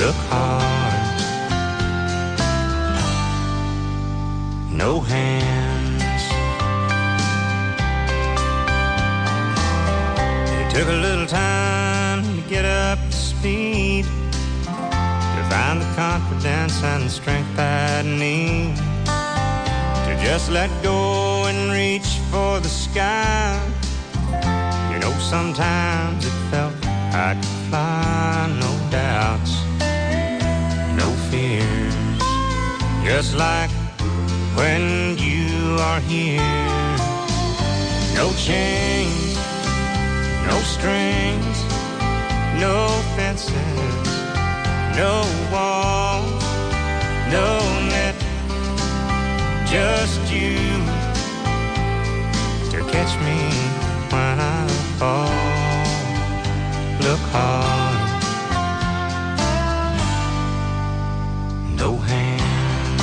Look hard. No hands. It took a little time to get up to speed, to find the confidence and the strength I need, to just let go and reach for the sky. You know, sometimes it felt I could fly, no doubts, no fears, just like when you are here. No chains, no strings, no fences, no walls, no net, just you to catch me when I fall. Look hard. No hands.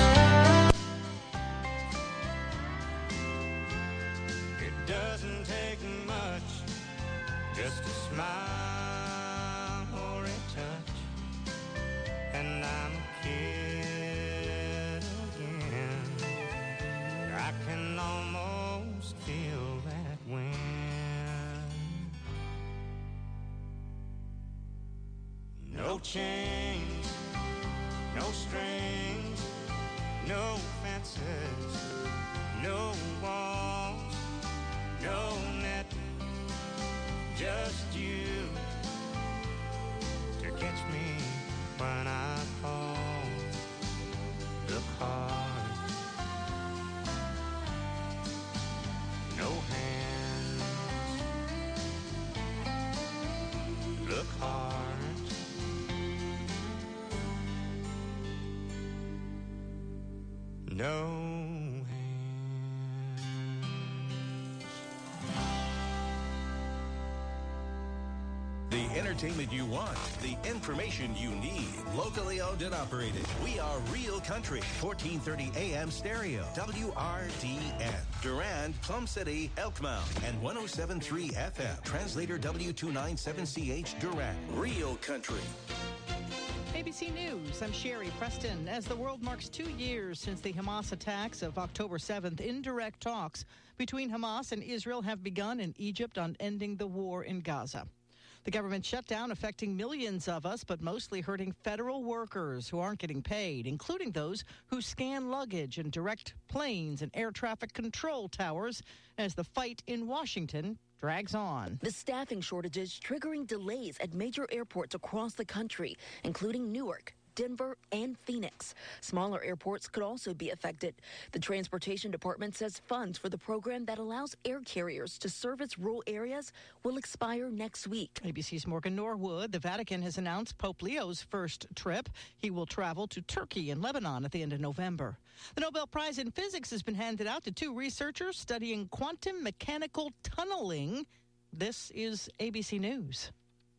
It doesn't take much, just a smile or a touch, and I'm a kid again. I can almost feel that wind. No chains, no strings, no fences, no walls, no net, just you to catch me when I fall. Look hard. No hands. Look hard. No hands. The entertainment you want, the information you need. Locally owned and operated. We are Real Country. 1430 AM stereo. WRDN. Durand, Plum City, Elkmount. And 107.3 FM. Translator W297CH Durand. Real Country. ABC News, I'm Sherry Preston. As the world marks 2 years since the Hamas attacks of October 7th, indirect talks between Hamas and Israel have begun in Egypt on ending the war in Gaza. The government shutdown affecting millions of us, but mostly hurting federal workers who aren't getting paid, including those who scan luggage and direct planes and air traffic control towers as the fight in Washington drags on. The staffing shortages triggering delays at major airports across the country, including Newark, Denver, and Phoenix. Smaller airports could also be affected. The Transportation Department says funds for the program that allows air carriers to service rural areas will expire next week. ABC's Morgan Norwood. The Vatican has announced Pope Leo's first trip. He will travel to Turkey and Lebanon at the end of November. The Nobel Prize in Physics has been handed out to 2 researchers studying quantum mechanical tunneling. This is ABC News.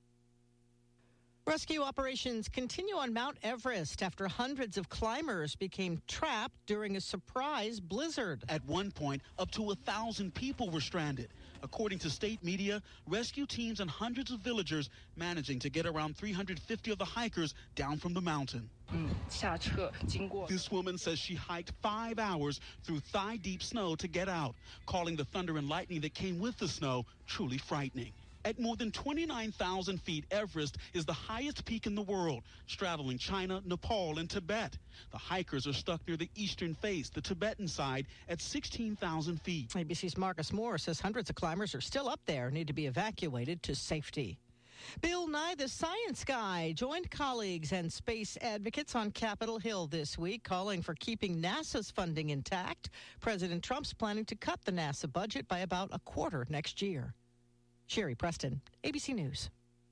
Rescue operations continue on Mount Everest after hundreds of climbers became trapped during a surprise blizzard. At one point, up to 1,000 people were stranded. According to state media, rescue teams and hundreds of villagers managing to get around 350 of the hikers down from the mountain. This woman says she hiked 5 hours through thigh-deep snow to get out, calling the thunder and lightning that came with the snow truly frightening. At more than 29,000 feet, Everest is the highest peak in the world, straddling China, Nepal, and Tibet. The hikers are stuck near the eastern face, the Tibetan side, at 16,000 feet. ABC's Marcus Moore says hundreds of climbers are still up there and need to be evacuated to safety. Bill Nye, the Science Guy, joined colleagues and space advocates on Capitol Hill this week, calling for keeping NASA's funding intact. President Trump's planning to cut the NASA budget by about a quarter next year. Sherry Preston, ABC News.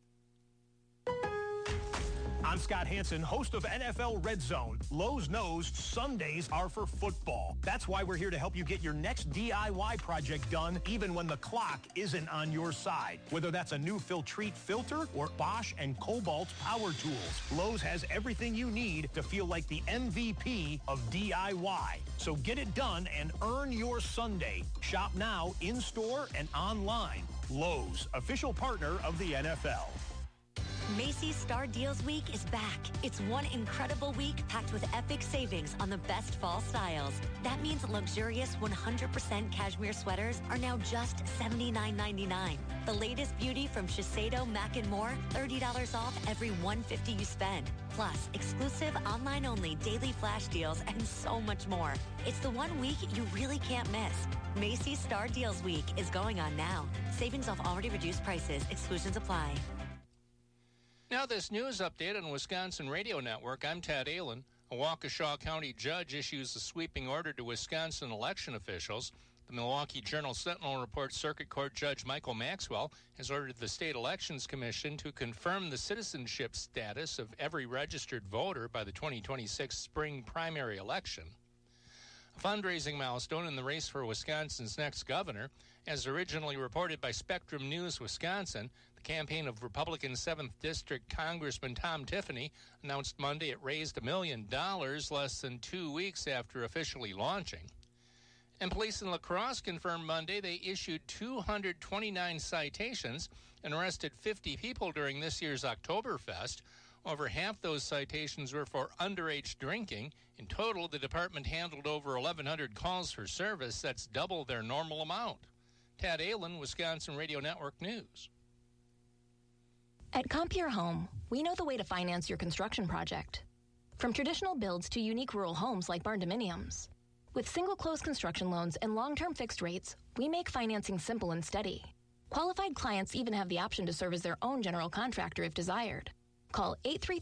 I'm Scott Hansen, host of NFL Red Zone. Lowe's knows Sundays are for football. That's why we're here to help you get your next DIY project done, even when the clock isn't on your side. Whether that's a new Filtrete filter or Bosch and Cobalt power tools, Lowe's has everything you need to feel like the MVP of DIY. So get it done and earn your Sunday. Shop now, in-store and online. Lowe's, official partner of the NFL. Macy's Star Deals Week is back. It's one incredible week packed with epic savings on the best fall styles. That means luxurious 100% cashmere sweaters are now just $79.99. The latest beauty from Shiseido, Mac & More, $30 off every $150 you spend. Plus, exclusive online-only daily flash deals and so much more. It's the one week you really can't miss. Macy's Star Deals Week is going on now. Savings off already reduced prices. Exclusions apply. Now this news update on Wisconsin Radio Network. I'm Tad Allen. A Waukesha County judge issues a sweeping order to Wisconsin election officials. The Milwaukee Journal-Sentinel reports Circuit Court Judge Michael Maxwell has ordered the State Elections Commission to confirm the citizenship status of every registered voter by the 2026 spring primary election. A fundraising milestone in the race for Wisconsin's next governor. As originally reported by Spectrum News Wisconsin, the campaign of Republican 7th District Congressman Tom Tiffany announced Monday it raised $1 million less than 2 weeks after officially launching. And police in La Crosse confirmed Monday they issued 229 citations and arrested 50 people during this year's Oktoberfest. Over half those citations were for underage drinking. In total, the department handled over 1,100 calls for service. That's double their normal amount. Tad Allen, Wisconsin Radio Network News. At Compier Home, we know the way to finance your construction project. From traditional builds to unique rural homes like barn-dominiums. With single-close construction loans and long-term fixed rates, we make financing simple and steady. Qualified clients even have the option to serve as their own general contractor if desired. Call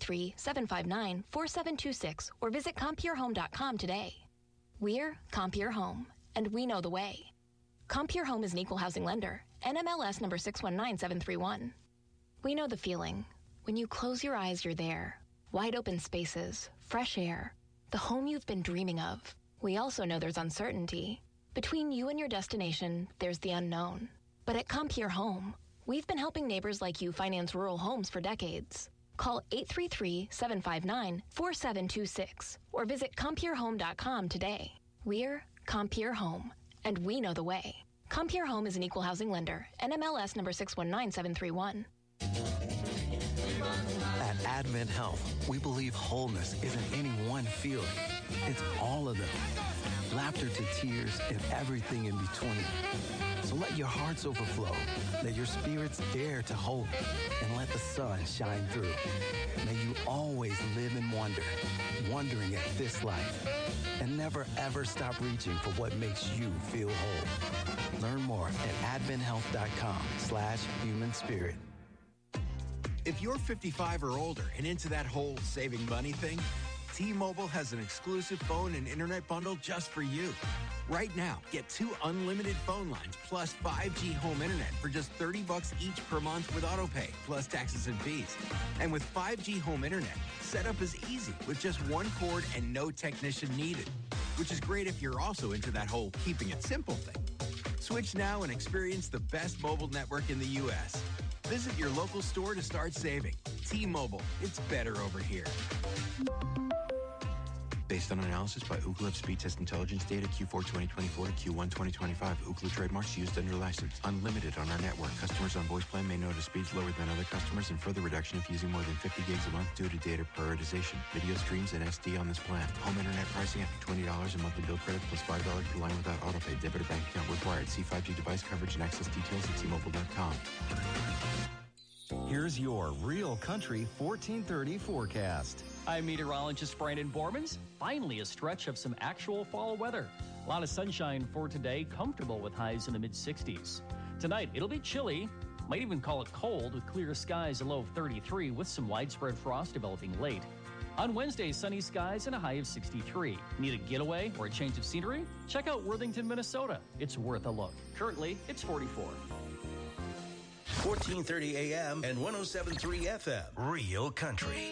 833-759-4726 or visit CompierHome.com today. We're Compier Home, and we know the way. Compier Home is an equal housing lender. NMLS number 619731. We know the feeling. When you close your eyes, you're there. Wide open spaces, fresh air, the home you've been dreaming of. We also know there's uncertainty. Between you and your destination, there's the unknown. But at Compier Home, we've been helping neighbors like you finance rural homes for decades. Call 833-759-4726 or visit CompierHome.com today. We're Compier Home, and we know the way. Compier Home is an equal housing lender. NMLS number 619731. At Advent Health, we believe wholeness isn't any one feeling. It's all of them. Laughter to tears and everything in between. So let your hearts overflow. Let your spirits dare to hope. And let the sun shine through. May you always live in wonder, wondering at this life. And never ever stop reaching for what makes you feel whole. Learn more at adventhealth.com/human spirit. If you're 55 or older and into that whole saving money thing, T-Mobile has an exclusive phone and internet bundle just for you. Right now, get 2 unlimited phone lines plus 5G home internet for just $30 each per month with autopay, plus taxes and fees. And with 5G home internet, setup is easy with just one cord and no technician needed, which is great if you're also into that whole keeping it simple thing. Switch now and experience the best mobile network in the U.S. Visit your local store to start saving. T-Mobile, it's better over here. Based on analysis by Ookla of Speed Test Intelligence data Q4 2024 to Q1 2025. Ookla trademarks used under license. Unlimited on our network. Customers on voice plan may notice speeds lower than other customers and further reduction if using more than 50 gigs a month due to data prioritization. Video streams and SD on this plan. Home internet pricing after $20 a monthly bill credit plus $5 per line without autopay. Debit or bank account required. See 5G device coverage and access details at T-Mobile.com. Here's your Real Country 1430 forecast. I'm meteorologist Brandon Bormans. Finally, a stretch of some actual fall weather. A lot of sunshine for today, comfortable with highs in the mid-60s. Tonight, it'll be chilly, might even call it cold, with clear skies, a low of 33, with some widespread frost developing late. On Wednesday, sunny skies and a high of 63. Need a getaway or a change of scenery? Check out Worthington, Minnesota. It's worth a look. Currently, it's 44. 1430 AM and 107.3 FM. Real Country.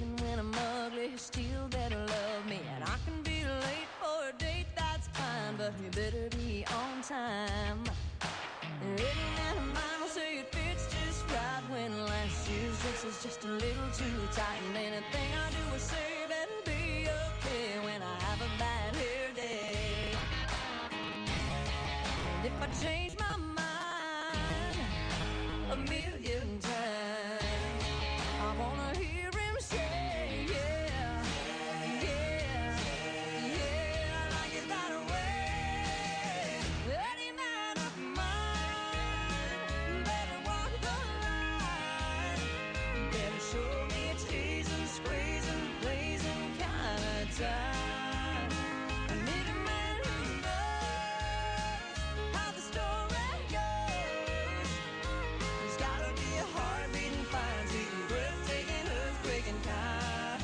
Still better love me, and I can be late for a date, that's fine, but you better be on time. Any man of mine will say it fits just right when last year's dress is just a little too tight. And anything I do or say better be okay when I have a bad hair day. And if I change my mind a million times, I wanna hear him say, yeah, yeah, yeah, I like it that way. Any man of mine better walk the line, better show me a teasing, squeezing, blazing kind of time. I need a man who knows how the story goes. There's gotta be a heart beating fine, sweet, breathtaking, earthquaking kind.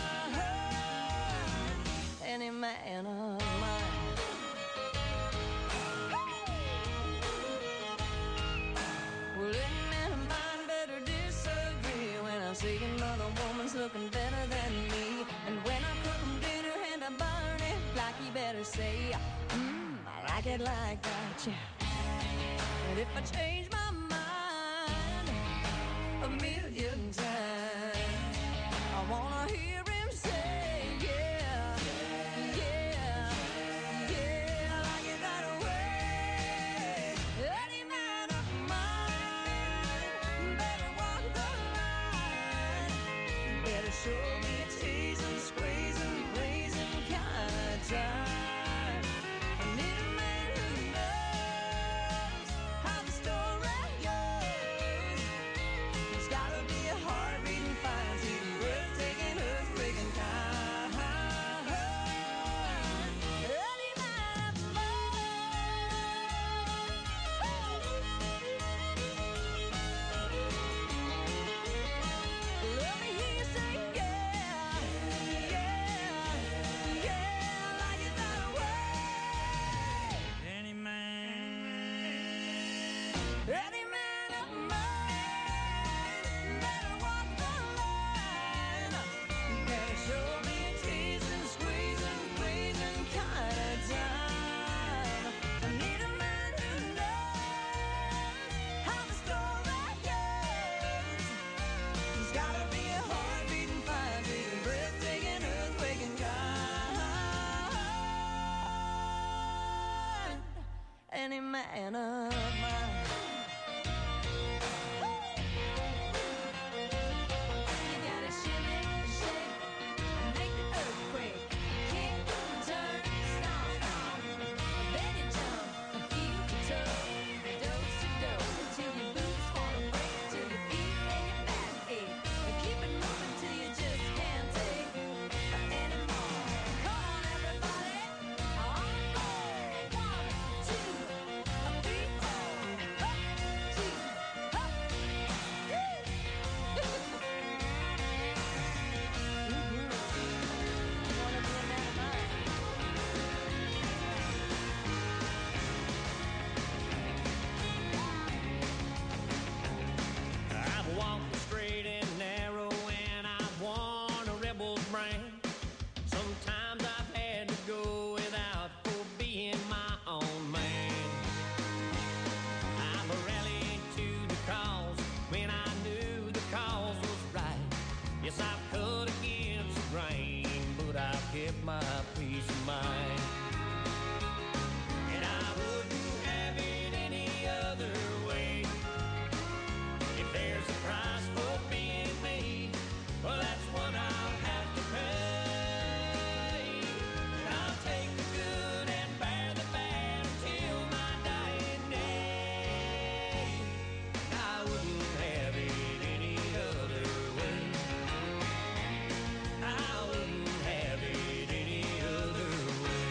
Any man of mine. Well, any man of mine better disagree when I see another woman's looking better than me. And when I cook him dinner and I burn it, like he better say, I like it like that, yeah. And if I change my mind a million times, I wanna hear him say, yeah, yeah, yeah, I like it that way. Any man of mine better walk the line, better show me a teasing, squeezing, blazing kind of time. I need a man who knows how the story goes. There's gotta be a heart beating fine, sweet, breathtaking, earthquaking kind. Any man of mine. Let me hear you say, yeah, yeah, yeah, I like it that way. Any man of mine better walk the line, better show me a teasing, squeezing, pleasing kind of time. I need a man who knows how the story goes. There's gotta be a heart beating fine, beating, breathtaking, earthquaking kind. Any man of mine. You gotta shimmy, shake, and make the earthquake. Kick, turn, stomp, then you jump, feel the tug, dose-to-dose, till your boots wanna break, till your feet and your back ache. And keep it moving till you just can't take anymore. Come on, everybody, on the floor. 1, 2, 3, 4. Up, 2, up. Wanna be a man of mine? I've walked the straight and narrow and I've worn a rebel's brand. Sometimes I've had to go without for being my own man. I've rallied to the cause when I knew the cause was right. Yes, I've cut against the grain, but I've kept my peace of mind. And I wouldn't have it any other way. If there's a price for being me, well, that's what I'll have to pay. And I'll take the good and bear the bad until my dying day. I wouldn't have it any other way. I wouldn't have it any other way.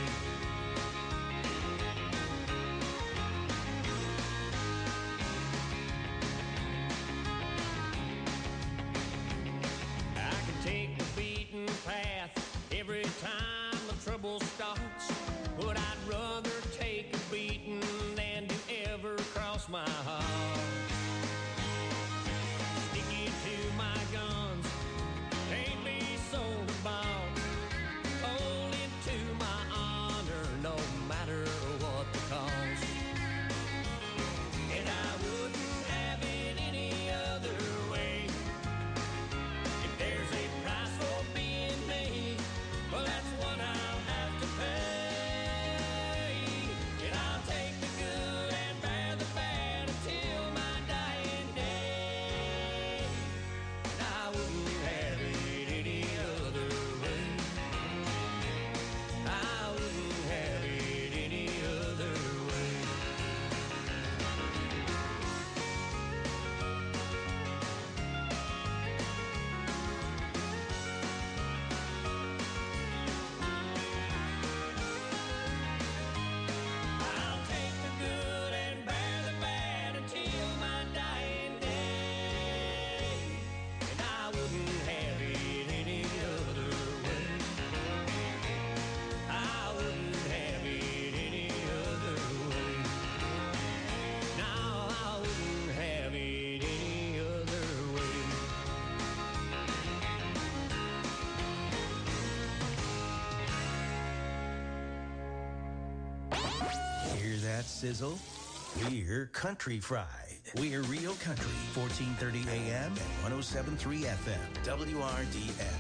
I can take the beaten path every time the trouble starts, but I'd rather take a beating than to ever cross my heart. Sticking to my guns, can't be sold or bought. Holding to my honor, no matter Hear that sizzle? We're Country Fried. We're Real Country, 1430 AM and 107.3 FM, WRDN.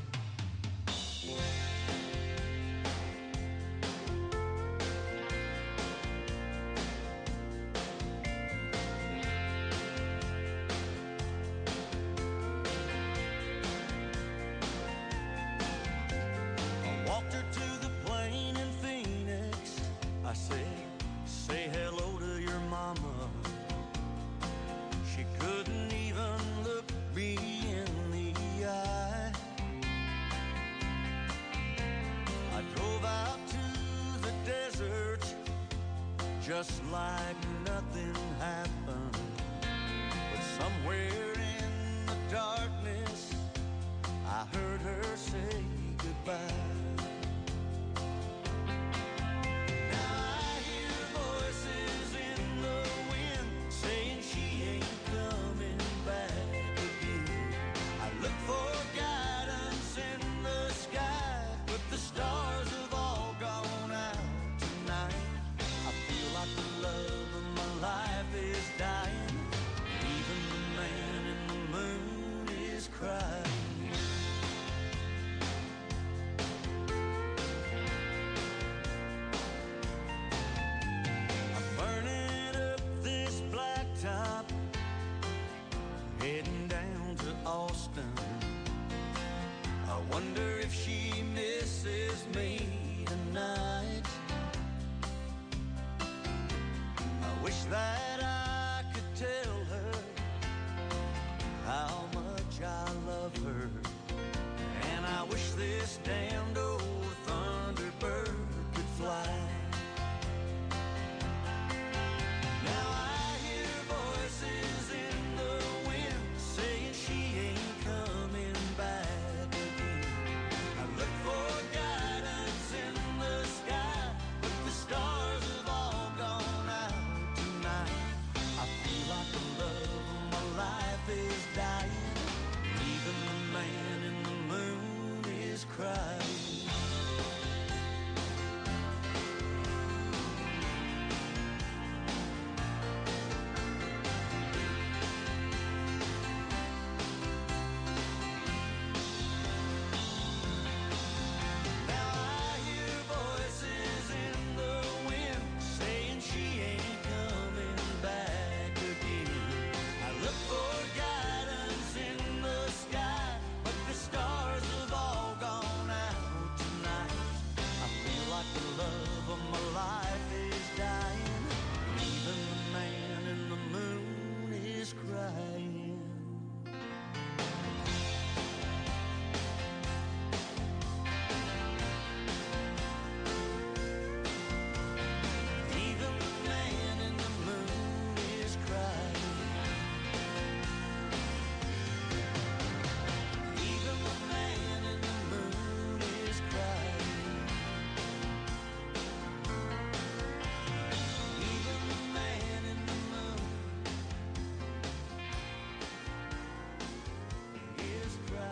Just like nothing happened, but somewhere in the darkness, I heard her say goodbye. Now I hear voices in the wind saying she ain't coming back again. I look for guidance in the sky, but the stars have all gone out tonight. I feel like the love of my life is dying. Even the man in the moon is crying. I'm burning up this blacktop, heading down to Austin. I wonder if she misses me tonight. I wish that I could tell her how much I love her, and I wish this damned old Thunderbird could fly. Now I hear voices in the wind saying she ain't coming back again. I look for guidance in the sky, but the stars have all gone out tonight. I feel like the love of my life is dying. Even the man in the moon is crying. Now I hear voices in the wind saying she ain't coming back again. I look for guidance in the sky, but the stars have all gone out tonight. I feel like the love of my life is dying. Even the man in the moon is crying. Even the man in the moon is crying. Even the man in the moon is crying. Even the man in the moon is crying.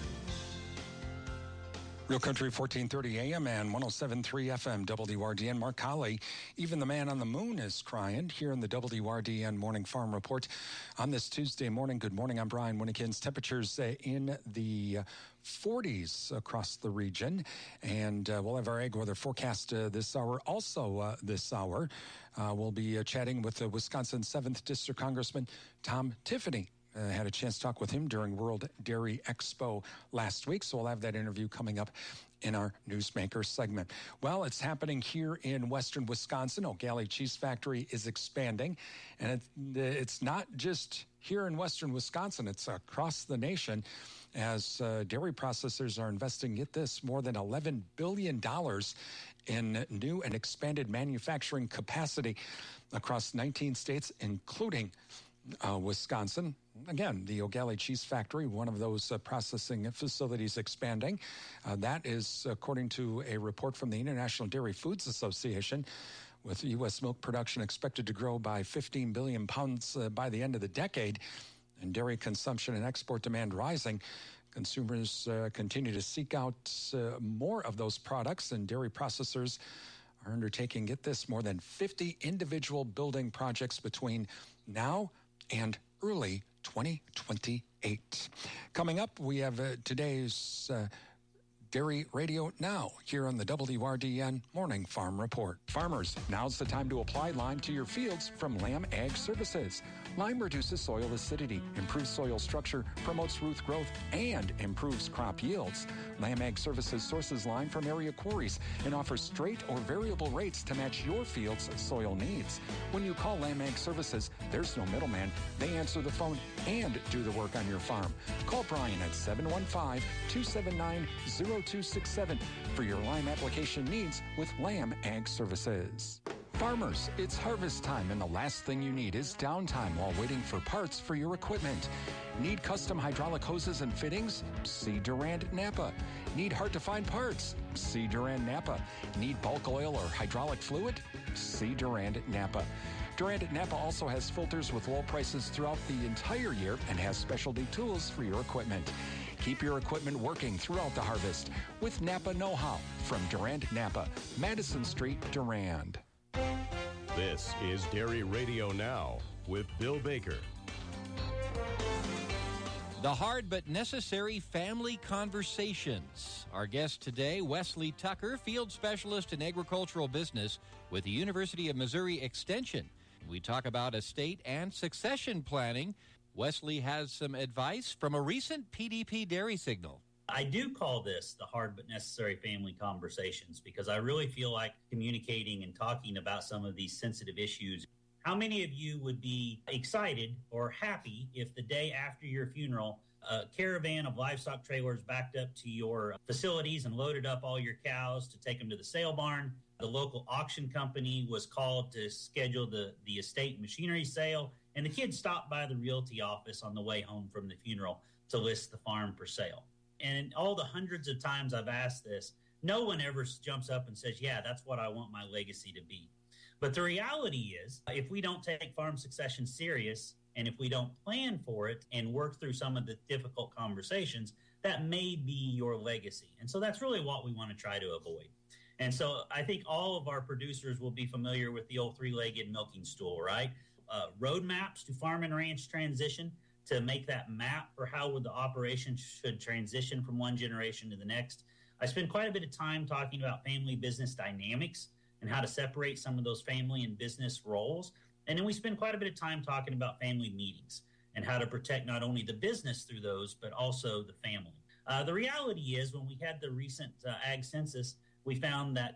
Real Country 1430 AM and 107.3 FM WRDN. Mark Colley, even the man on the moon is crying here in the WRDN Morning Farm Report on this Tuesday morning. Good morning. I'm Brian Winnikins. Temperatures in the 40s across the region, and we'll have our ag weather forecast this hour. Also this hour, we'll be chatting with Wisconsin 7th District Congressman Tom Tiffany. Had a chance to talk with him during World Dairy Expo last week, so we'll have that interview coming up in our Newsmaker segment. Well, it's happening here in western Wisconsin. O'Galley Cheese Factory is expanding, and it's not just here in western Wisconsin, it's across the nation as dairy processors are investing, get this, more than $11 billion in new and expanded manufacturing capacity across 19 states, including Wisconsin. Again, the O'Galley Cheese Factory, one of those processing facilities expanding. That is according to a report from the International Dairy Foods Association, with U.S. milk production expected to grow by 15 billion pounds by the end of the decade, and dairy consumption and export demand rising. Consumers continue to seek out more of those products, and dairy processors are undertaking, get this, more than 50 individual building projects between now and early 2028. Coming up, we have today's Dairy Radio Now here on the WRDN Morning Farm Report. Farmers, now's the time to apply Lime to your fields from Lamb Ag Services. Lime reduces soil acidity, improves soil structure, promotes root growth, and improves crop yields. Lamb Ag Services sources lime from area quarries and offers straight or variable rates to match your field's soil needs. When you call Lamb Ag Services, there's no middleman. They answer the phone and do the work on your farm. Call Brian at 715-279-0267 for your lime application needs with Lamb Ag Services. Farmers, it's harvest time, and the last thing you need is downtime while waiting for parts for your equipment. Need custom hydraulic hoses and fittings? See Durand Napa. Need hard-to-find parts? See Durand Napa. Need bulk oil or hydraulic fluid? See Durand Napa. Durand Napa also has filters with low prices throughout the entire year and has specialty tools for your equipment. Keep your equipment working throughout the harvest with Napa Know-How from Durand Napa, Madison Street, Durand. This is Dairy Radio Now with Bill Baker. The hard but necessary family conversations. Our guest today, Wesley Tucker, field specialist in agricultural business with the University of Missouri Extension. We talk about estate and succession planning. Wesley has some advice from a recent PDP dairy signal. I do call this the hard but necessary family conversations because I really feel like communicating and talking about some of these sensitive issues. How many of you would be excited or happy if the day after your funeral, a caravan of livestock trailers backed up to your facilities and loaded up all your cows to take them to the sale barn? The local auction company was called to schedule the estate machinery sale, and the kids stopped by the realty office on the way home from the funeral to list the farm for sale. And in all the hundreds of times I've asked this, no one ever jumps up and says, yeah, that's what I want my legacy to be. But the reality is, if we don't take farm succession serious, and if we don't plan for it and work through some of the difficult conversations, that may be your legacy. And so that's really what we want to try to avoid. And so I think all of our producers will be familiar with the old three-legged milking stool, right? Roadmaps to farm and ranch transition, to make that map for how the operation should transition from one generation to the next. I spend quite a bit of time talking about family business dynamics and how to separate some of those family and business roles. And then we spend quite a bit of time talking about family meetings and how to protect not only the business through those, but also the family. The reality is when we had the recent ag census, we found that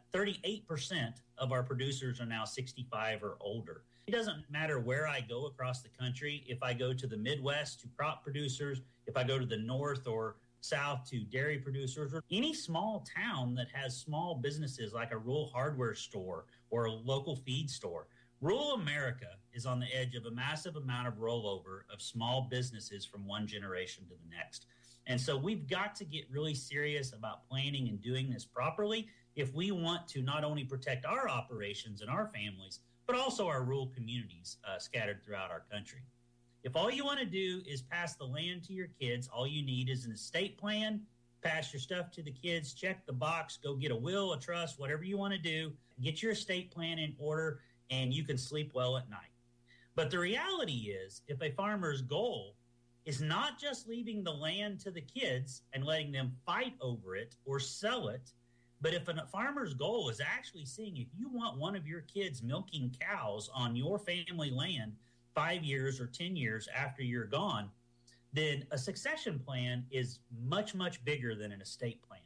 38% of our producers are now 65 or older. It doesn't matter where I go across the country. If I go to the Midwest to crop producers, if I go to the North or South to dairy producers, or any small town that has small businesses like a rural hardware store or a local feed store, rural America is on the edge of a massive amount of rollover of small businesses from one generation to the next. And so we've got to get really serious about planning and doing this properly if we want to not only protect our operations and our families, but also our rural communities scattered throughout our country. If all you want to do is pass the land to your kids, all you need is an estate plan, pass your stuff to the kids, check the box, go get a will, a trust, whatever you want to do, get your estate plan in order, and you can sleep well at night. But the reality is, if a farmer's goal is not just leaving the land to the kids and letting them fight over it or sell it, but if a farmer's goal is actually seeing if you want one of your kids milking cows on your family land 5 years or 10 years after you're gone, then a succession plan is much, much bigger than an estate plan.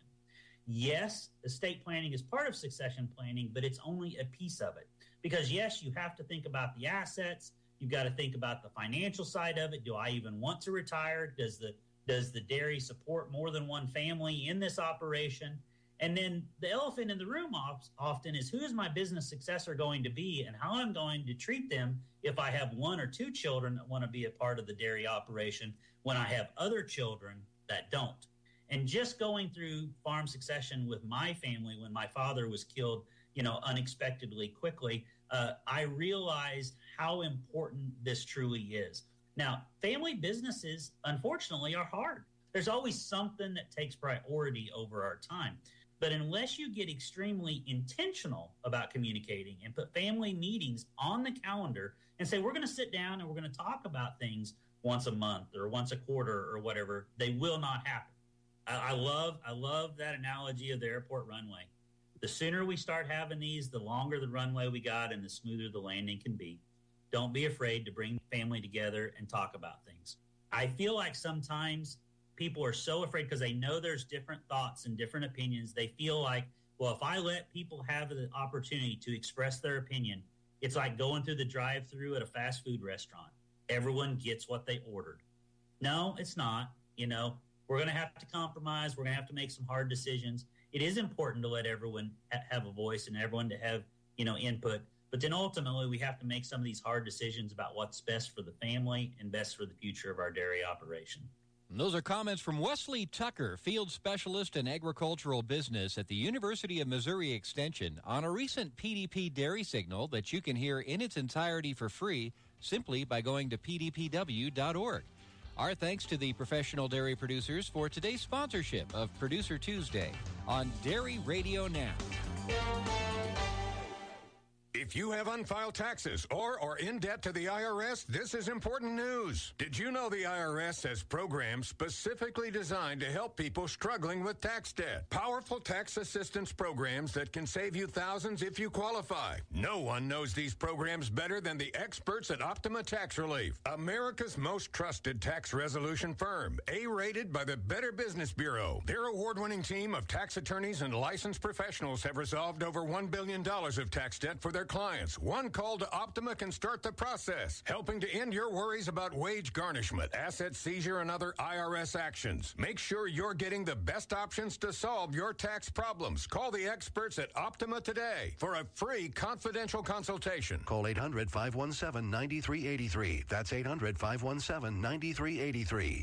Yes, estate planning is part of succession planning, but it's only a piece of it. Because yes, you have to think about the assets. You've got to think about the financial side of it. Do I even want to retire? Does the dairy support more than one family in this operation? And then the elephant in the room often is, who is my business successor going to be and how I'm going to treat them if I have one or two children that want to be a part of the dairy operation when I have other children that don't. And just going through farm succession with my family when my father was killed, unexpectedly quickly, I realized how important this truly is. Now, family businesses, unfortunately, are hard. There's always something that takes priority over our time. But unless you get extremely intentional about communicating and put family meetings on the calendar and say, we're going to sit down and we're going to talk about things once a month or once a quarter or whatever, they will not happen. I love that analogy of the airport runway. The sooner we start having these, the longer the runway we got and the smoother the landing can be. Don't be afraid to bring family together and talk about things. I feel like sometimes people are so afraid because they know there's different thoughts and different opinions. They feel like, well, if I let people have the opportunity to express their opinion, it's like going through the drive-through at a fast food restaurant. Everyone gets what they ordered. No, it's not. You know, we're going to have to compromise. We're going to have to make some hard decisions. It is important to let everyone have a voice and everyone to have, you know, input. But then ultimately, we have to make some of these hard decisions about what's best for the family and best for the future of our dairy operation. And those are comments from Wesley Tucker, field specialist in agricultural business at the University of Missouri Extension, on a recent PDP dairy signal that you can hear in its entirety for free simply by going to pdpw.org. Our thanks to the professional dairy producers for today's sponsorship of Producer Tuesday on Dairy Radio Now. If you have unfiled taxes or are in debt to the IRS, this is important news. Did you know the IRS has programs specifically designed to help people struggling with tax debt? Powerful tax assistance programs that can save you thousands if you qualify. No one knows these programs better than the experts at Optima Tax Relief, America's most trusted tax resolution firm, A-rated by the Better Business Bureau. Their award-winning team of tax attorneys and licensed professionals have resolved over $1 billion of tax debt for their clients. One call to Optima can start the process, helping to end your worries about wage garnishment, asset seizure, and other IRS actions. Make sure you're getting the best options to solve your tax problems. Call the experts at Optima today for a free confidential consultation. Call 800-517-9383. That's 800-517-9383.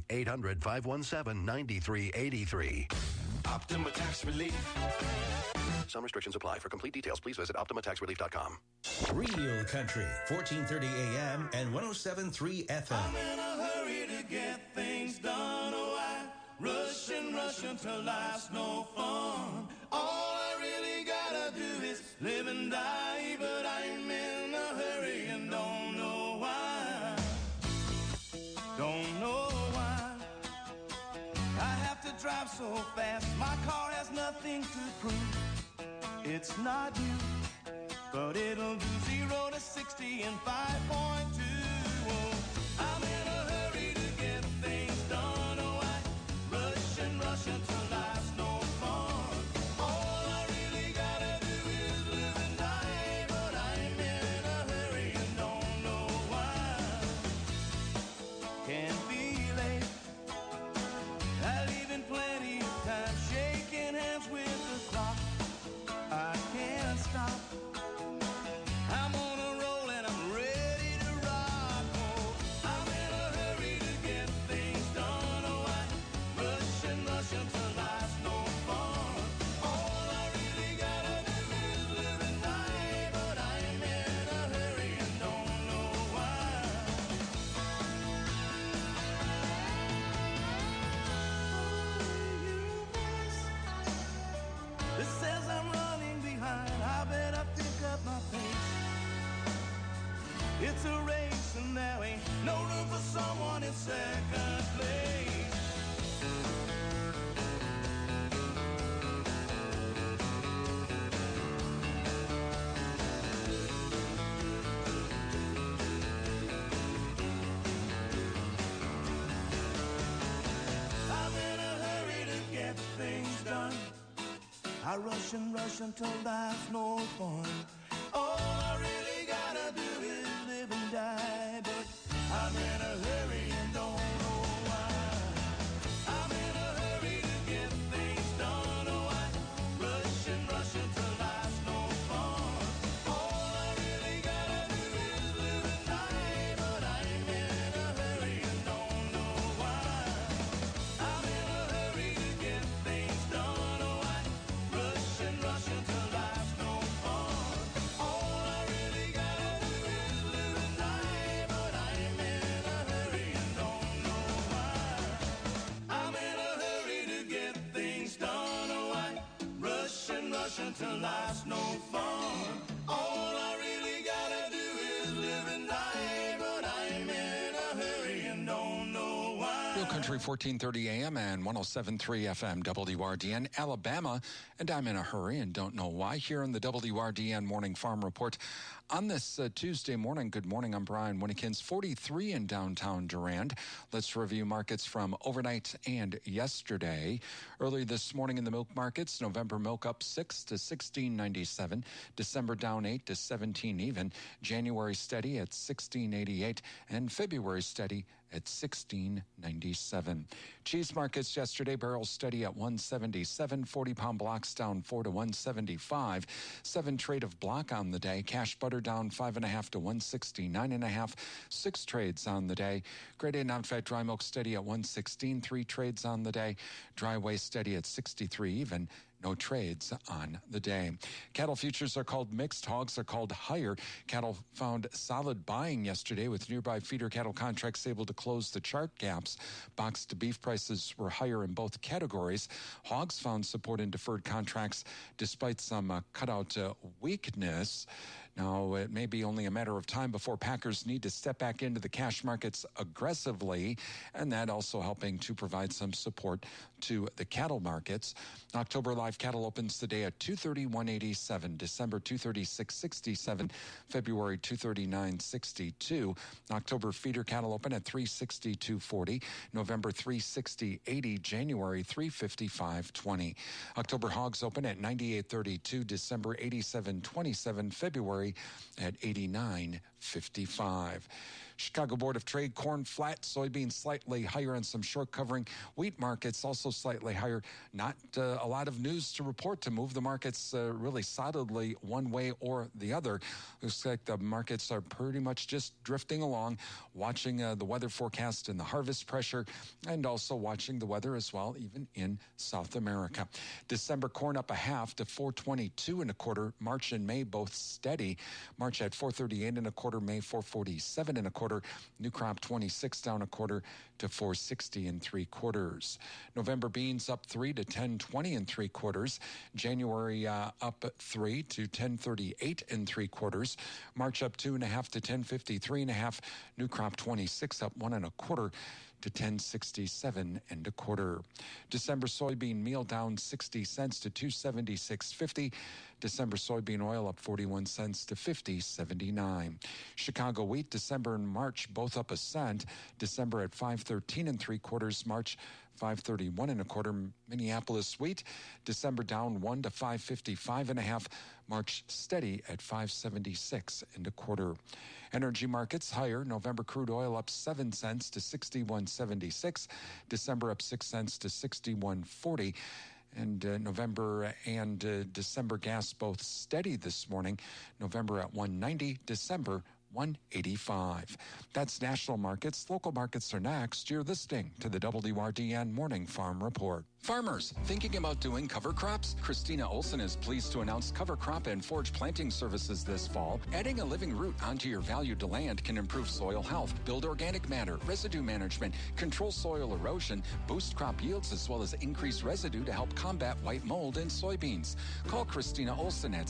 800-517-9383. Optima Tax Relief. Some restrictions apply. For complete details, please visit OptimaTaxRelief.com. Real Country, 1430 AM and 107.3 FM. I'm in a hurry to get things done. Oh, I rush until life's no fun. All I really gotta do is live and die, but I'm in a hurry and don't know why. Don't know why. I have to drive so fast. My car has nothing to prove. It's not you, but it'll do 0 to 60 in 5.2. Oh, I'm in a hurry to get things done. Oh, I rush until life's no fun. All I really gotta do is live and die, but I'm in a hurry and don't know why. Can't be late. I leave in plenty of time, shaking hands with the clock. I can't stop. I'm on a roll and I'm ready to rock. Oh, I'm in a hurry to get things done. Oh, I rush until life's no fun. All I really gotta do is live and die, but I'm in a hurry and don't know why. This says I'm running behind. I better pick up my pace. It's a race and there ain't no room for someone in second place. I'm in a hurry to get things done. I rush until life's no fun. All I really gotta do is live and die, but I'm in a hurry and don't know why. I'm in a hurry to get things done. Oh, I rush until life's no fun. All I really gotta do is live and die, but I'm in a hurry and don't know why. I'm in a hurry to get things done. Oh, I rush until life's no fun. Country 1430 AM and 107.3 FM WRDN, Alabama. And I'm in a hurry and don't know why. Here in the WRDN Morning Farm Report on this Tuesday morning. Good morning. I'm Brian Winnikins. 43 in downtown Durand. Let's review markets from overnight and yesterday. Early this morning in the milk markets, November milk up 6 to 16.97. December down 8 to 17 even. January steady at 16.88 and February steady at 16.97. Cheese markets yesterday, barrels steady at 177, 40-pound blocks down 4 to 175. 7 trade of block on the day. Cash butter down 5.5 to 169.5. 6 trades on the day. Grade A non-fat dry milk steady at 116. 3 trades on the day. Dry whey steady at 63 even. No trades on the day. Cattle futures are called mixed. Hogs are called higher. Cattle found solid buying yesterday with nearby feeder cattle contracts able to close the chart gaps. Boxed beef prices were higher in both categories. Hogs found support in deferred contracts despite some cutout weakness. Now, it may be only a matter of time before packers need to step back into the cash markets aggressively, and that also helping to provide some support to the cattle markets. October live cattle opens the day at 231.87, December 236.67, February 239.62. October feeder cattle open at 362.40, November 360.80, January 355.20. October hogs open at 98.32, December 87.27, February at 89.55. Chicago Board of Trade, corn flat, soybeans slightly higher, and some short covering. Wheat markets also slightly higher. Not a lot of news to report to move the markets really solidly one way or the other. Looks like the markets are pretty much just drifting along, watching the weather forecast and the harvest pressure, and also watching the weather as well, even in South America. December corn up 0.5 to 422 1/4. March and May both steady. March at 438 1/4, May 447 1/4. New crop 26 down 1/4 to 460 3/4. November beans up 3 to 1020 3/4. January up 3 to 1038 3/4. March up 2.5 to 1053 1/2. New crop 26 up 1 1/4 to 1067 1/4. December soybean meal down 60 cents to 276.50. December soybean oil up 41 cents to 50.79. Chicago wheat, December and March both up a cent. December at 513 3/4. March 531 1/4. Minneapolis wheat, December down 1 to 555 1/2. March steady at 576 1/4. Energy markets higher. November crude oil up 7 cents to 61.76. December up 6 cents to 61.40. And November and December gas both steady this morning. November at 190, December 185. That's national markets. Local markets are next. You're listening to the WRDN Morning Farm Report. Farmers thinking about doing cover crops? Christina Olson is pleased to announce cover crop and forage planting services this fall. Adding a living root onto your valued land can improve soil health, build organic matter, residue management, control soil erosion, boost crop yields, as well as increase residue to help combat white mold in soybeans. Call Christina Olson at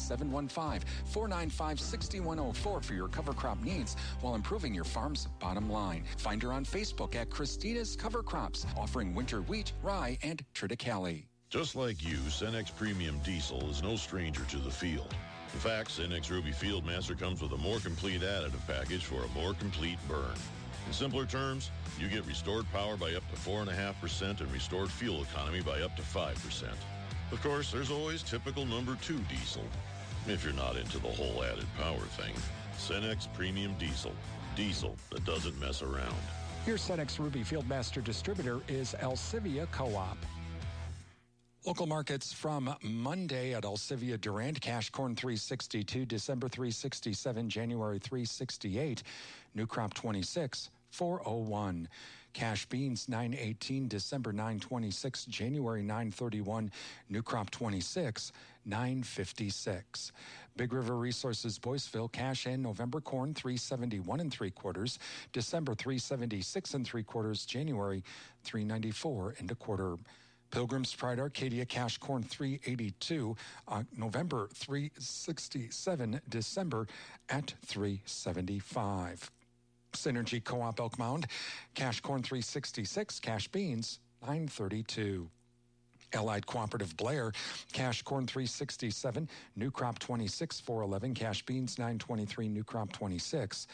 715-495-6104 for your cover crop needs while improving your farm's bottom line. Find her on Facebook at Christina's Cover Crops, offering winter wheat, rye, and triticale. Just like you, Cenex Premium Diesel is no stranger to the field. In fact, Cenex Ruby Fieldmaster comes with a more complete additive package for a more complete burn. In simpler terms, you get restored power by up to 4.5% and restored fuel economy by up to 5%. Of course, there's always typical number 2 diesel, if you're not into the whole added power thing. Cenex Premium Diesel. Diesel that doesn't mess around. Your Cenex Ruby Fieldmaster distributor is Alcivia Co-op. Local markets from Monday at Alcivia Durand. Cash corn 362, December 367, January 368. New crop 26, 401. Cash beans 918, December 926, January 931. New crop 26, 956. Big River Resources Boyceville, cash and November corn 371 3/4, December 376 3/4, January 394 1/4. Pilgrim's Pride Arcadia, cash corn 382, November 367, December at 375. Synergy Co-op Elk Mound, cash corn $3.66, cash beans $9.32. Allied Cooperative Blair, cash corn $3.67, new crop $26, $4.11, cash beans $9.23, new crop $26,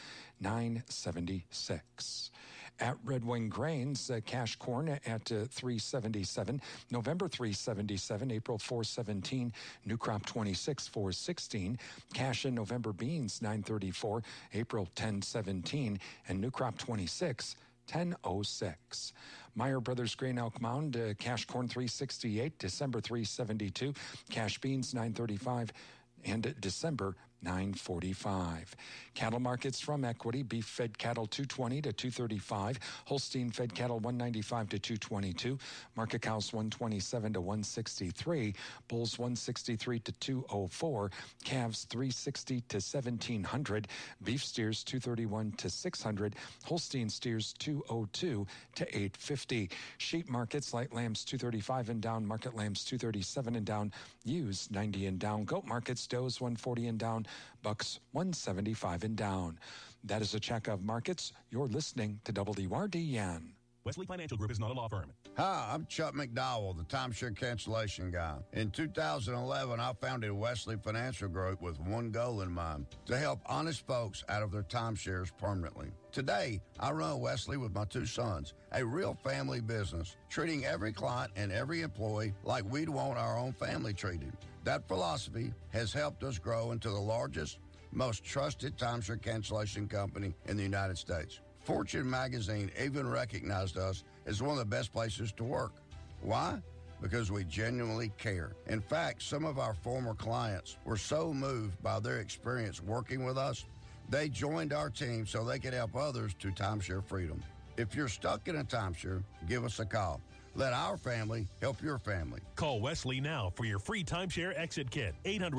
$9.76. At Red Wing Grains, cash corn at $3.77, November $3.77, April $4.17, new crop $26, $4.16, cash in November beans $9.34, April $10.17, and new crop $26, $10.06. Meyer Brothers Grain Elk Mound, cash corn $3.68, December $3.72, cash beans $9.35, and December $9.45. Cattle markets from Equity: beef fed cattle $220 to $235, Holstein fed cattle $195 to $222, market cows $127 to $163, bulls $163 to $204, calves $360 to $1,700, beef steers $231 to $600, Holstein steers $202 to $850. Sheep markets: light lambs $235 and down, market lambs $237 and down, ewes $90 and down, goat markets: does $140 and down, bucks $175 and down. That is a check of markets. You're listening to WRDN. Wesley Financial Group is not a law firm. Hi, I'm Chuck McDowell, the timeshare cancellation guy. In 2011, I founded Wesley Financial Group with one goal in mind: to help honest folks out of their timeshares permanently. Today, I run Wesley with my two sons, a real family business, treating every client and every employee like we'd want our own family treated. That philosophy has helped us grow into the largest, most trusted timeshare cancellation company in the United States. Fortune magazine even recognized us as one of the best places to work. Why? Because we genuinely care. In fact, some of our former clients were so moved by their experience working with us, they joined our team so they could help others to timeshare freedom. If you're stuck in a timeshare, give us a call. Let our family help your family. Call Wesley now for your free timeshare exit kit.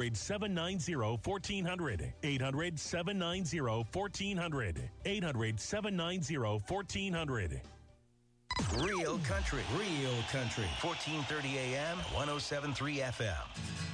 800-790-1400. 800-790-1400. 800-790-1400. Real country. Real country. 1430 AM, 107.3 FM.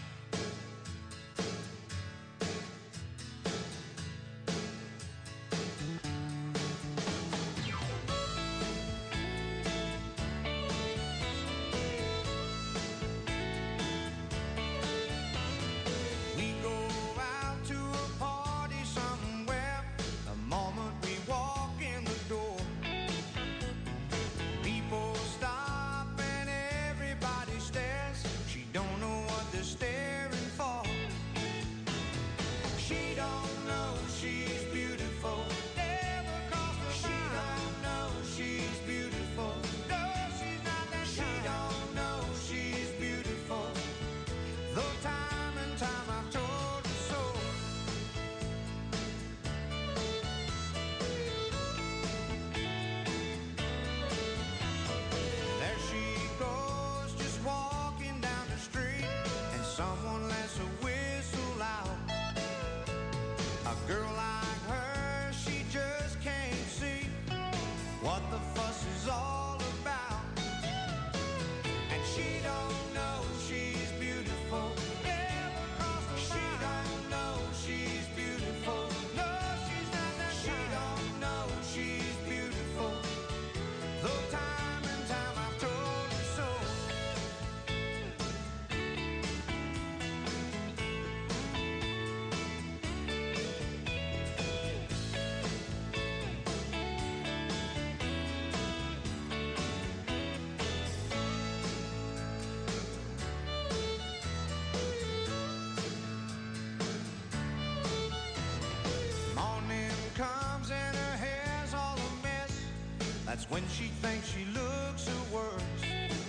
That's when she thinks she looks her worst.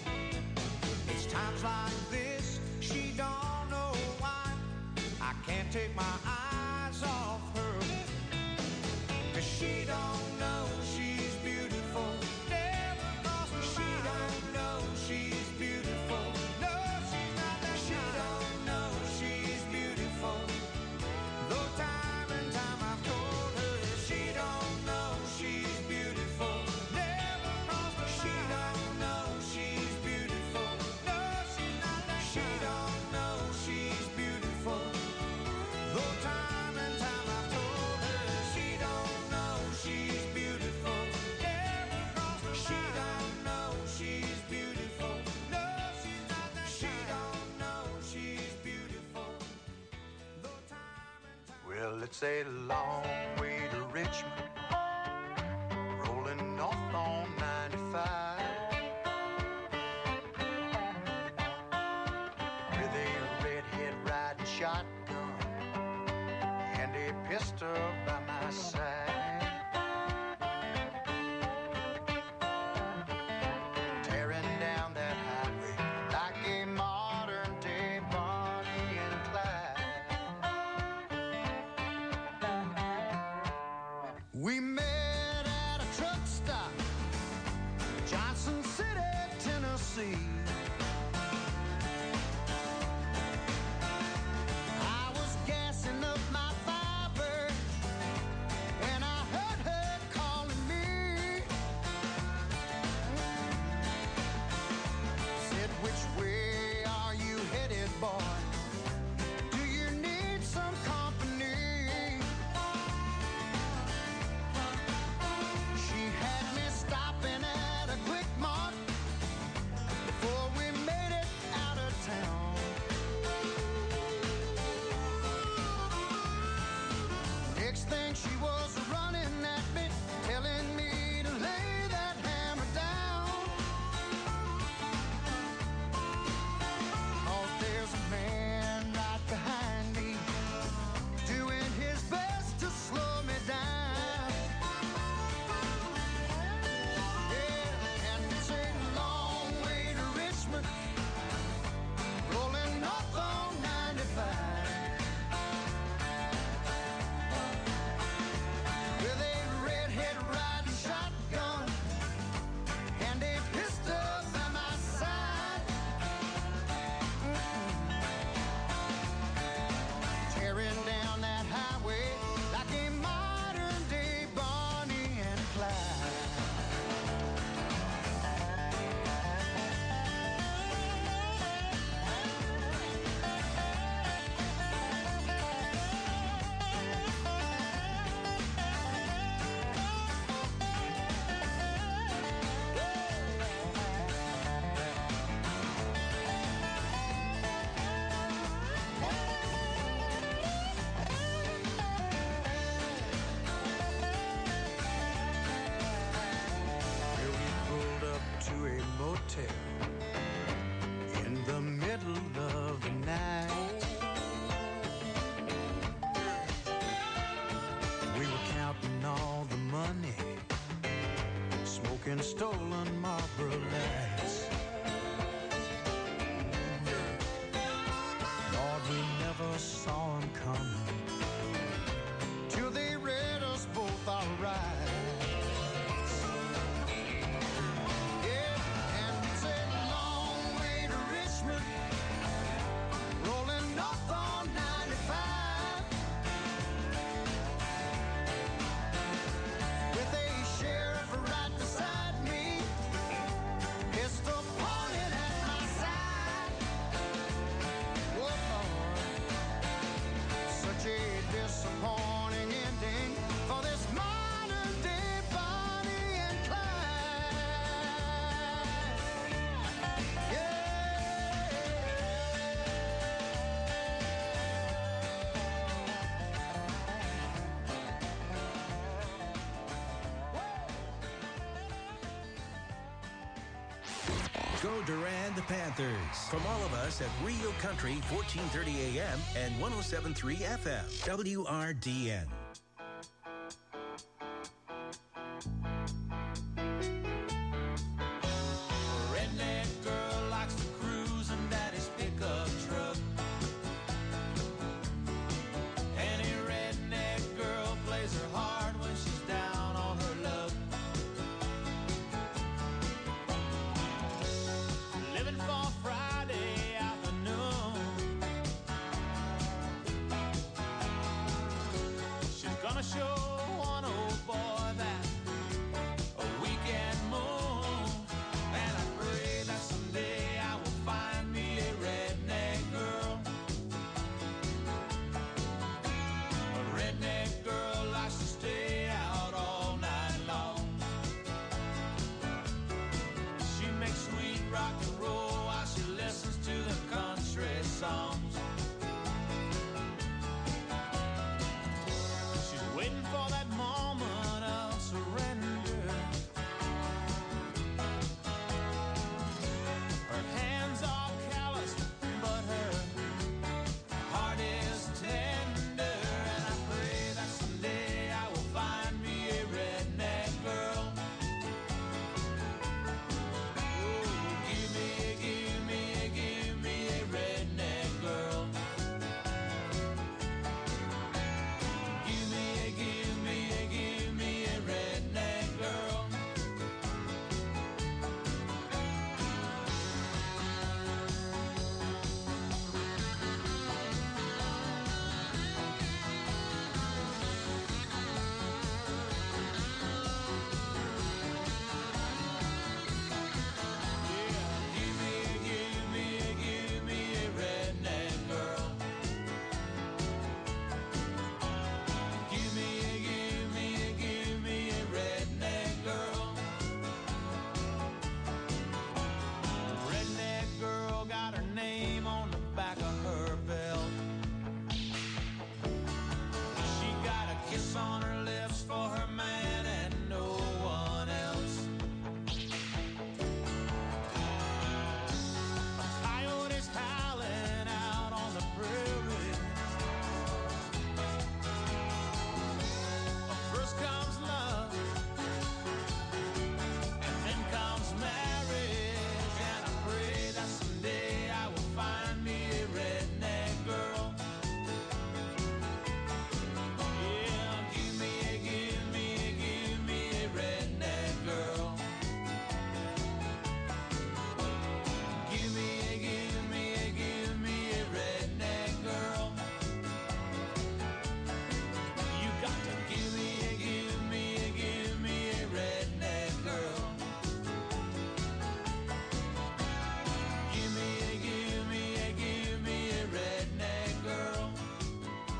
It's times like this, she don't know why I can't take my eyes off her. 'Cause she don't know she's beautiful. Never crossed her mind. She don't know she's beautiful. No, she's not that she don't know she's beautiful. Though time and time I've told her she don't know she's beautiful. Never crossed her mind. She don't know she's beautiful. No, she's not that she don't know she's beautiful. Though time and time Well, it's a long way to Richmond, rolling north on 95. With a redhead riding shotgun and a pistol by my side. Tearing down that highway like a modern day Bonnie and Clyde. We met at a truck stop, Johnson City, Tennessee. I was gassing up my Firebird, and I heard her calling me. Said, which way are you headed, boy? Do you need some company? She had me stopping at a Quick Mart before we made it out of town. Next thing she was running at me, telling me to lay that hammer down. 'Cause there's a man right behind me, doing his best to slow me down. Yeah, and it's a long way to Richmond, rolling north on 95. With a redhead riding shotgun and a pistol by my side. Tearing down that highway like a modern day Bonnie and Clyde. Well, we pulled up to a motel in the middle of the night. We were counting all the money, smoking stolen Marlboro Lights. Lord, we never saw 'em coming till they read us both our rights. Yeah, and it's a long way to Richmond, rolling north on 95. With a sheriff right beside me, pistol pointed at my side. Whoa, Lord, such a disappointing ending for this modern day Bonnie and Clyde. Go Durand the Panthers. From all of us at Real Country 1430 AM and 107.3 FM. WRDN. Redneck girl likes to cruise in daddy's pickup truck. Any redneck girl plays her hard when she's down on her luck. Living for Friday afternoon. She's gonna show one old boy that a weekend moon. And I pray that someday I will find me a redneck girl. A redneck girl likes to stay out all night long. She makes sweet rock and roll while she listens to the country songs.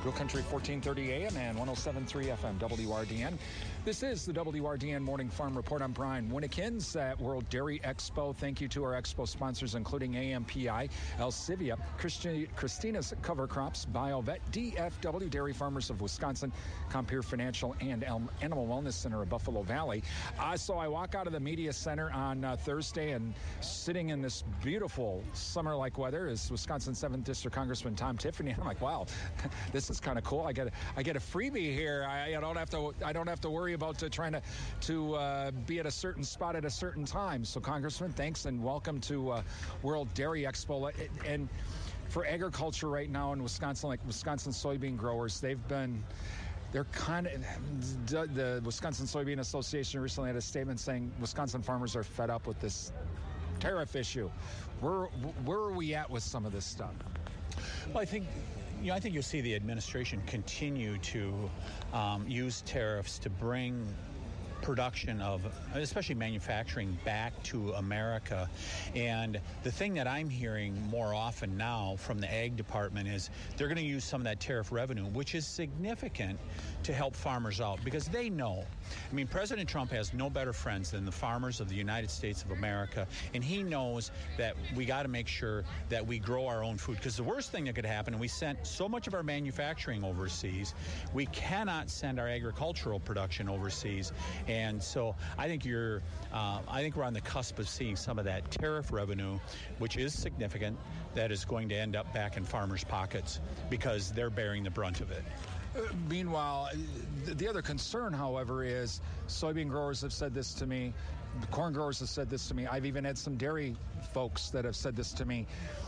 Real Country 1430 AM and 107.3 FM WRDN. This is the WRDN Morning Farm Report. I'm Brian Winnekins at World Dairy Expo. Thank you to our expo sponsors, including AMPI, Alcivia, Christina's Cover Crops, BioVet, DFW, Dairy Farmers of Wisconsin, Compeer Financial, and Animal Wellness Center of Buffalo Valley. So I walk out of the media center on Thursday, and sitting in this beautiful summer-like weather is Wisconsin 7th District Congressman Tom Tiffany. I'm like, wow, this is kind of cool. I get a freebie here. I don't have to worry about trying to be at a certain spot at a certain time. So, Congressman, thanks and welcome to World Dairy Expo. And for agriculture right now in Wisconsin, like Wisconsin soybean growers, they're kind of, the Wisconsin Soybean Association recently had a statement saying Wisconsin farmers are fed up with this tariff issue. Where are we at with some of this stuff? Well, I think you'll see the administration continue to use tariffs to bring production of, especially manufacturing, back to America. And the thing that I'm hearing more often now from the Ag Department is they're going to use some of that tariff revenue, which is significant, to help farmers out, because they know. I mean, President Trump has no better friends than the farmers of the United States of America, and he knows that we got to make sure that we grow our own food, because the worst thing that could happen, and we sent so much of our manufacturing overseas, we cannot send our agricultural production overseas. And so I think we're on the cusp of seeing some of that tariff revenue, which is significant, that is going to end up back in farmers' pockets because they're bearing the brunt of it. Meanwhile, the other concern, however, is soybean growers have said this to me, corn growers have said this to me. I've even had some dairy folks that have said this to me.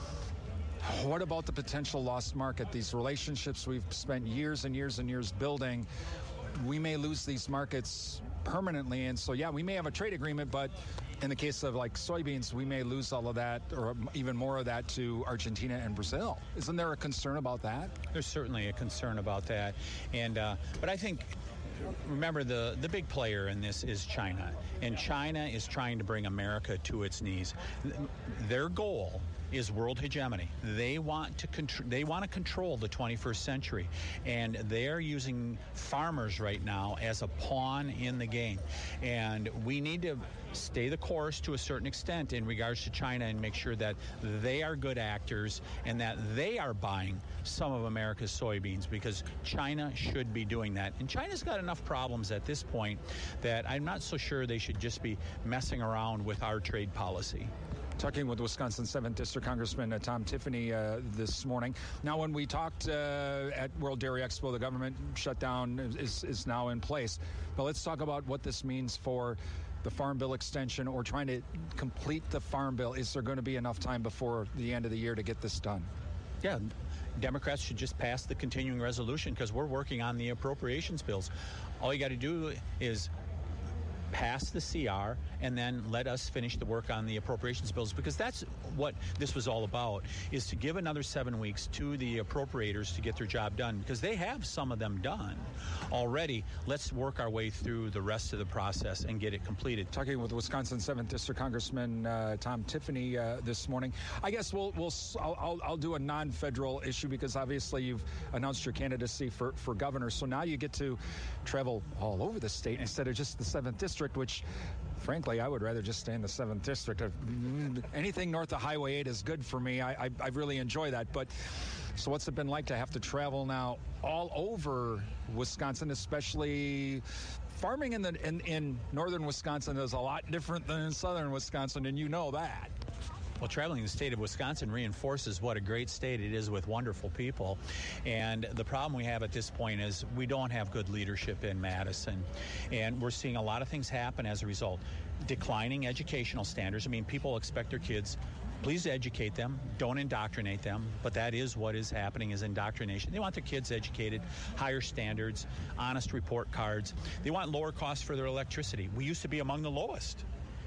What about the potential lost market? These relationships we've spent years and years and years building, we may lose these markets permanently. And so, yeah, we may have a trade agreement, but in the case of like soybeans, we may lose all of that or even more of that to Argentina and Brazil. Isn't there a concern about that? There's certainly a concern about that. And but I think, remember, the big player in this is China. And China is trying to bring America to its knees. Their goal is world hegemony. They want to control the 21st century, and they're using farmers right now as a pawn in the game. And we need to stay the course to a certain extent in regards to China and make sure that they are good actors and that they are buying some of America's soybeans, because China should be doing that. And China's got enough problems at this point that I'm not so sure they should just be messing around with our trade policy. Talking with Wisconsin 7th District Congressman Tom Tiffany this morning. Now, when we talked at World Dairy Expo, the government shutdown is now in place. But let's talk about what this means for the Farm Bill extension or trying to complete the Farm Bill. Is there going to be enough time before the end of the year to get this done? Yeah, Democrats should just pass the continuing resolution, because we're working on the appropriations bills. All you got to do is pass the CR and then let us finish the work on the appropriations bills, because that's what this was all about, is to give another 7 weeks to the appropriators to get their job done, because they have some of them done already. Let's work our way through the rest of the process and get it completed. Talking with Wisconsin 7th District Congressman Tom Tiffany this morning. I guess I'll do a non-federal issue, because obviously you've announced your candidacy for governor, so now you get to travel all over the state instead of just the 7th District, which frankly, I would rather just stay in the 7th District. Anything north of Highway 8 is good for me. I really enjoy that. But so what's it been like to have to travel now all over Wisconsin, especially farming in northern Wisconsin is a lot different than in southern Wisconsin, and you know that. Well, traveling the state of Wisconsin reinforces what a great state it is with wonderful people. And the problem we have at this point is we don't have good leadership in Madison. And we're seeing a lot of things happen as a result. Declining educational standards. I mean, people expect their kids, please educate them, don't indoctrinate them. But that is what is happening, is indoctrination. They want their kids educated, higher standards, honest report cards. They want lower costs for their electricity. We used to be among the lowest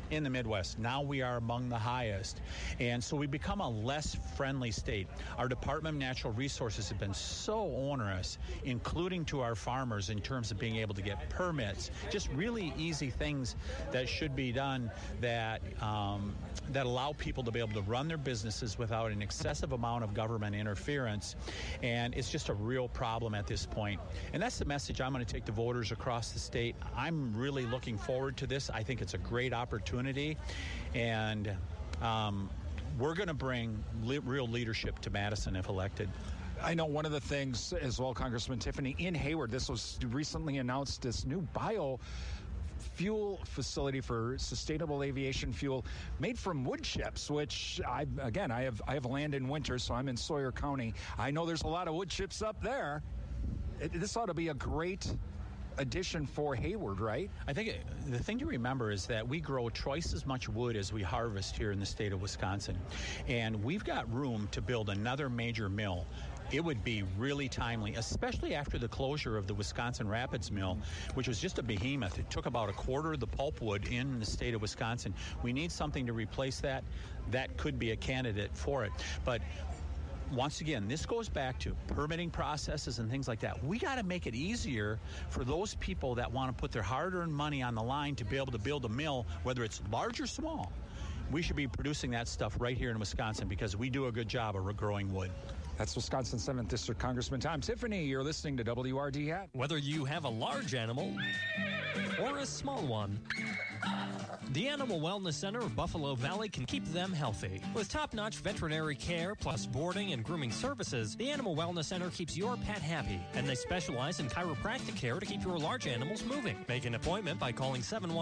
in the Midwest. Now we are among the highest. And so we become a less friendly state. Our Department of Natural Resources have been so onerous, including to our farmers in terms of being able to get permits, just really easy things that should be done that allow people to be able to run their businesses without an excessive amount of government interference. And it's just a real problem at this point. And that's the message I'm going to take to voters across the state. I'm really looking forward to this. I think it's a great opportunity. And we're going to bring real leadership to Madison if elected. I know one of the things as well, Congressman Tiffany, in Hayward, this was recently announced, this new biofuel facility for sustainable aviation fuel made from wood chips, which I have land in Winter, so I'm in Sawyer County. I know there's a lot of wood chips up there. This ought to be a great addition for Hayward, right? I think the thing to remember is that we grow twice as much wood as we harvest here in the state of Wisconsin. And we've got room to build another major mill. It would be really timely, especially after the closure of the Wisconsin Rapids Mill, which was just a behemoth. It took about a quarter of the pulpwood in the state of Wisconsin. We need something to replace that. That could be a candidate for it. But once again, this goes back to permitting processes and things like that. We got to make it easier for those people that want to put their hard-earned money on the line to be able to build a mill, whether it's large or small. We should be producing that stuff right here in Wisconsin because we do a good job of growing wood. That's Wisconsin 7th District Congressman Tom Tiffany. You're listening to WRDN. Whether you have a large animal or a small one, the Animal Wellness Center of Buffalo Valley can keep them healthy. With top-notch veterinary care plus boarding and grooming services, the Animal Wellness Center keeps your pet happy, and they specialize in chiropractic care to keep your large animals moving. Make an appointment by calling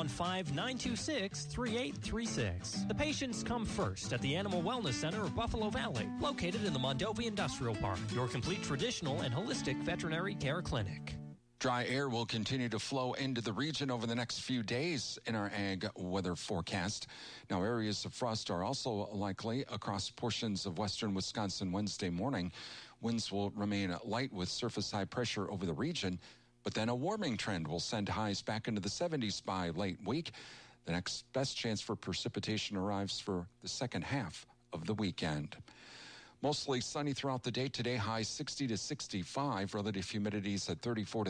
715-926-3836. The patients come first at the Animal Wellness Center of Buffalo Valley, located in the Mondovi Industrial Park, your complete traditional and holistic veterinary care clinic. Dry air will continue to flow into the region over the next few days in our ag weather forecast. Now, areas of frost are also likely across portions of western Wisconsin Wednesday morning. Winds will remain light with surface high pressure over the region, but then a warming trend will send highs back into the 70s by late week. The next best chance for precipitation arrives for the second half of the weekend. Mostly sunny throughout the day today, highs 60 to 65, relative humidities at 34 to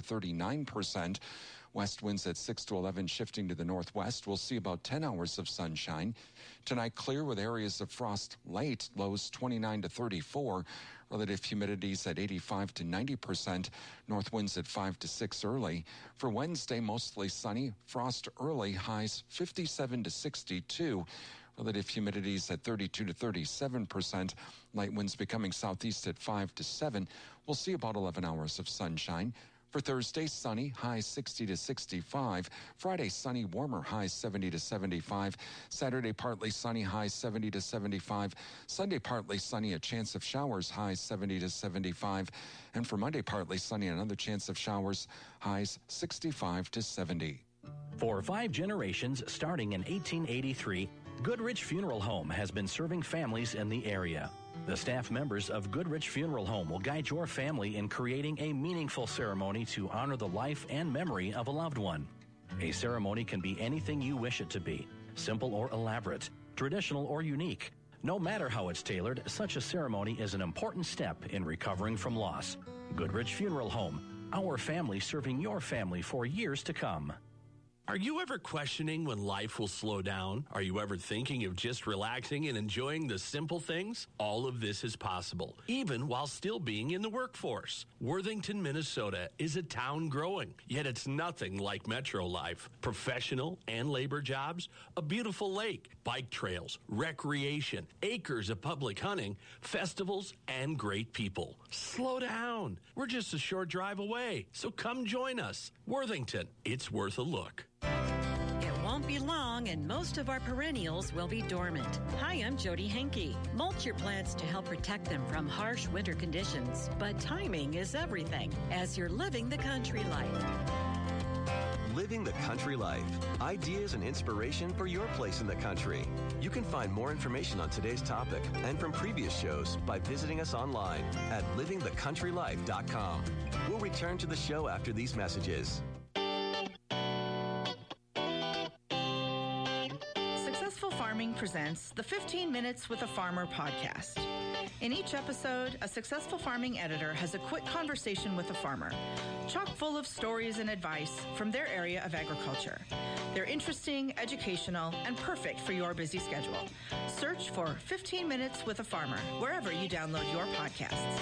39%. West winds at 6 to 11, shifting to the northwest. We'll see about 10 hours of sunshine. Tonight, clear with areas of frost late, lows 29 to 34. Relative humidities at 85 to 90%. North winds at 5 to 6 early. For Wednesday, mostly sunny, frost early, highs 57 to 62. Relative humidities at 32 to 37%. Light winds becoming southeast at 5 to 7. We'll see about 11 hours of sunshine. For Thursday, sunny, highs 60 to 65. Friday, sunny, warmer, highs 70 to 75. Saturday, partly sunny, highs 70 to 75. Sunday, partly sunny, a chance of showers, highs 70 to 75. And for Monday, partly sunny, another chance of showers, highs 65 to 70. For 5 generations, starting in 1883, Goodrich Funeral Home has been serving families in the area. The staff members of Goodrich Funeral Home will guide your family in creating a meaningful ceremony to honor the life and memory of a loved one. A ceremony can be anything you wish it to be, simple or elaborate, traditional or unique. No matter how it's tailored, such a ceremony is an important step in recovering from loss. Goodrich Funeral Home, our family serving your family for years to come. Are you ever questioning when life will slow down? Are you ever thinking of just relaxing and enjoying the simple things? All of this is possible, even while still being in the workforce. Worthington, Minnesota is a town growing, yet it's nothing like metro life. Professional and labor jobs, a beautiful lake, bike trails, recreation, acres of public hunting, festivals, and great people. Slow down. We're just a short drive away, so come join us. Worthington, it's worth a look. It won't be long and most of our perennials will be dormant. Hi, I'm Jody Henke. Mulch your plants to help protect them from harsh winter conditions, but timing is everything as you're living the country life. Living the Country Life. Ideas and inspiration for your place in the country. You can find more information on today's topic and from previous shows by visiting us online at livingthecountrylife.com. We'll return to the show after these messages. presents the 15 Minutes with a Farmer podcast. In each episode, a successful farming editor has a quick conversation with a farmer, chock full of stories and advice from their area of agriculture. They're interesting, educational, and perfect for your busy schedule. Search for 15 Minutes with a Farmer wherever you download your podcasts.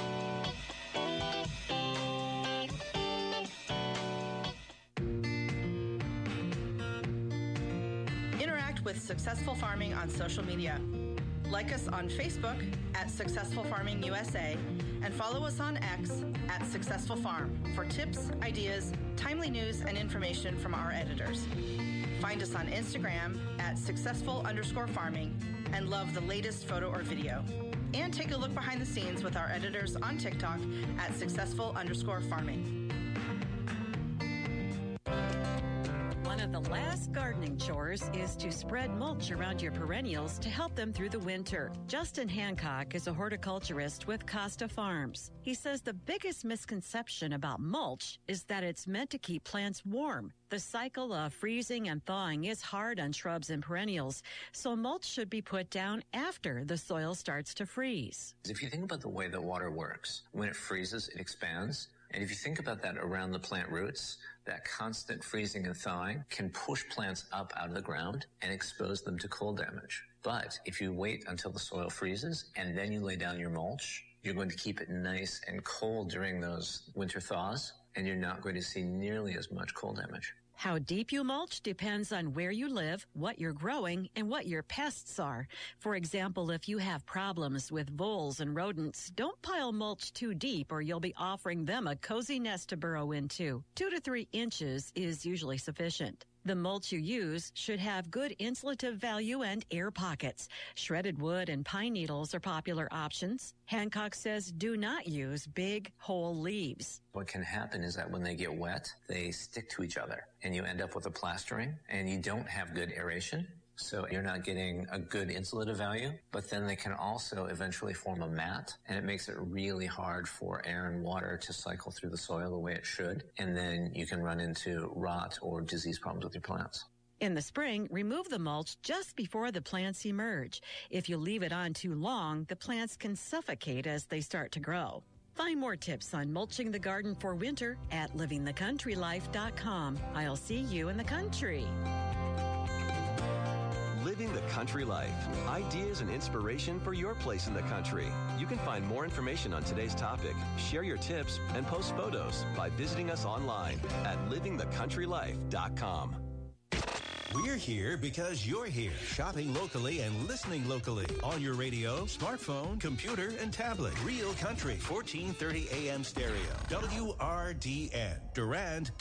Interact with Successful Farming on social media. Like us on Facebook at Successful Farming USA and follow us on X at Successful Farm for tips, ideas, timely news, and information from our editors. Find us on Instagram at successful_farming and love the latest photo or video. And take a look behind the scenes with our editors on TikTok at successful_farming. One of the last gardening chores is to spread mulch around your perennials to help them through the winter. Justin Hancock is a horticulturist with Costa Farms. He says the biggest misconception about mulch is that it's meant to keep plants warm. The cycle of freezing and thawing is hard on shrubs and perennials, so mulch should be put down after the soil starts to freeze. If you think about the way that water works, when it freezes, it expands. And if you think about that around the plant roots, that constant freezing and thawing can push plants up out of the ground and expose them to cold damage. But if you wait until the soil freezes and then you lay down your mulch, you're going to keep it nice and cold during those winter thaws, and you're not going to see nearly as much cold damage. How deep you mulch depends on where you live, what you're growing, and what your pests are. For example, if you have problems with voles and rodents, don't pile mulch too deep or you'll be offering them a cozy nest to burrow into. 2 to 3 inches is usually sufficient. The mulch you use should have good insulative value and air pockets. Shredded wood and pine needles are popular options. Hancock says do not use big, whole leaves. What can happen is that when they get wet, they stick to each other, and you end up with a plastering, and you don't have good aeration. So you're not getting a good insulative value, but then they can also eventually form a mat, and it makes it really hard for air and water to cycle through the soil the way it should, and then you can run into rot or disease problems with your plants. In the spring, remove the mulch just before the plants emerge. If you leave it on too long, the plants can suffocate as they start to grow. Find more tips on mulching the garden for winter at livingthecountrylife.com. I'll see you in the country. Living the Country Life. Ideas and inspiration for your place in the country. You can find more information on today's topic, share your tips, and post photos by visiting us online at livingthecountrylife.com. We're here because you're here, shopping locally and listening locally on your radio, smartphone, computer, and tablet. Real Country, 1430 AM stereo. WRDN, Durand,